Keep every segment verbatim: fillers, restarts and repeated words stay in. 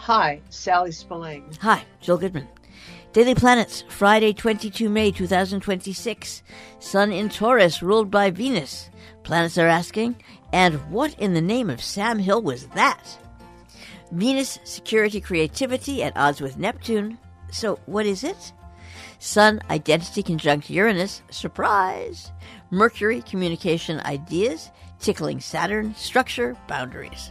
Hi, Sally Spillane. Hi, Jill Goodman. Daily Planets, Friday, the twenty-second of May, twenty twenty-six. Sun in Taurus, ruled by Venus. Planets are asking, and what in the name of Sam Hill was that? Venus, security, creativity, at odds with Neptune. So what is it? Sun, identity conjunct Uranus, surprise. Mercury, communication, ideas, tickling Saturn, structure, boundaries.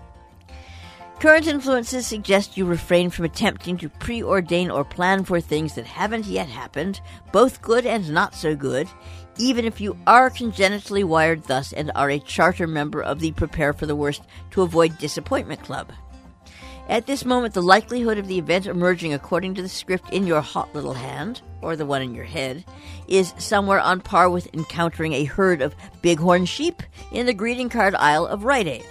Current influences suggest you refrain from attempting to preordain or plan for things that haven't yet happened, both good and not so good, even if you are congenitally wired thus and are a charter member of the Prepare for the Worst to Avoid Disappointment Club. At this moment, the likelihood of the event emerging according to the script in your hot little hand, or the one in your head, is somewhere on par with encountering a herd of bighorn sheep in the greeting card aisle of Rite Aid.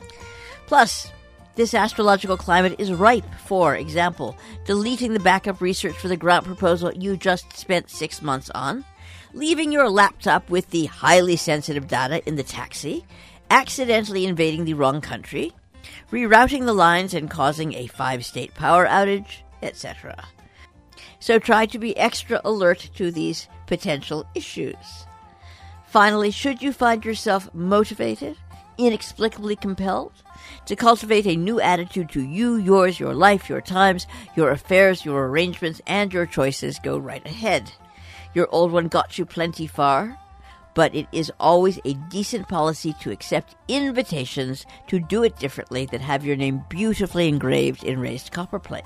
Plus, this astrological climate is ripe for example, deleting the backup research for the grant proposal you just spent six months on, leaving your laptop with the highly sensitive data in the taxi, accidentally invading the wrong country, rerouting the lines and causing a five-state power outage, et cetera. So try to be extra alert to these potential issues. Finally, should you find yourself motivated, inexplicably compelled, to cultivate a new attitude to you, yours, your life, your times, your affairs, your arrangements, and your choices, go right ahead. Your old one got you plenty far, but it is always a decent policy to accept invitations to do it differently that have your name beautifully engraved in raised copperplate.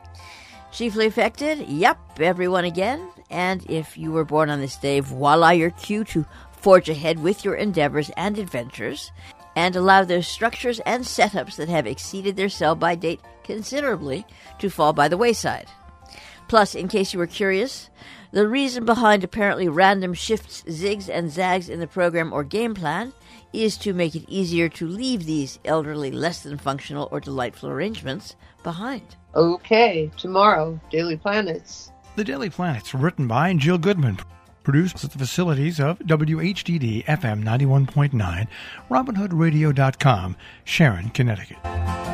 Chiefly affected? Yep, everyone again. And if you were born on this day, voila your cue to forge ahead with your endeavors and adventures, and allow those structures and setups that have exceeded their sell-by date considerably to fall by the wayside. Plus, in case you were curious, the reason behind apparently random shifts, zigs, and zags in the program or game plan is to make it easier to leave these elderly, less-than-functional or delightful arrangements behind. Okay, tomorrow, Daily Planets. The Daily Planets, written by Jill Goodman. Produced at the facilities of W H D D F M ninety-one point nine, Robin Hood Radio dot com, Sharon, Connecticut.